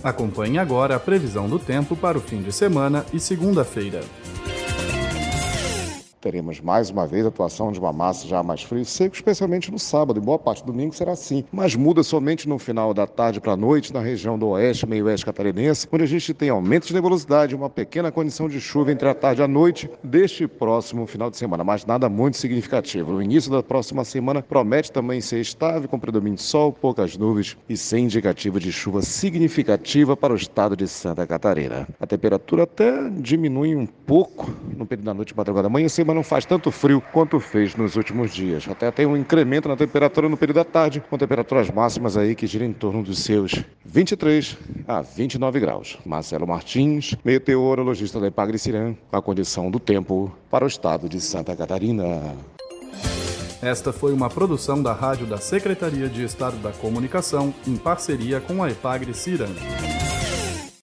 Acompanhe agora a previsão do tempo para o fim de semana e segunda-feira. Teremos mais uma vez a atuação de uma massa já mais fria e seco, especialmente no sábado, e boa parte do domingo será assim. Mas muda somente no final da tarde para a noite, na região do oeste, meio oeste catarinense, onde a gente tem aumento de nebulosidade, uma pequena condição de chuva entre a tarde e a noite deste próximo final de semana, mas nada muito significativo. O início da próxima semana promete também ser estável, com predomínio de sol, poucas nuvens e sem indicativo de chuva significativa para o estado de Santa Catarina. A temperatura até diminui um pouco no período da noite e madrugada da manhã, mas não faz tanto frio quanto fez nos últimos dias. Até tem um incremento na temperatura no período da tarde, com temperaturas máximas aí que giram em torno dos seus 23 a 29 graus. Marcelo Martins, meteorologista da Epagre-Ciran, com a condição do tempo para o estado de Santa Catarina. Esta foi uma produção da Rádio da Secretaria de Estado da Comunicação, em parceria com a Epagre-Ciran.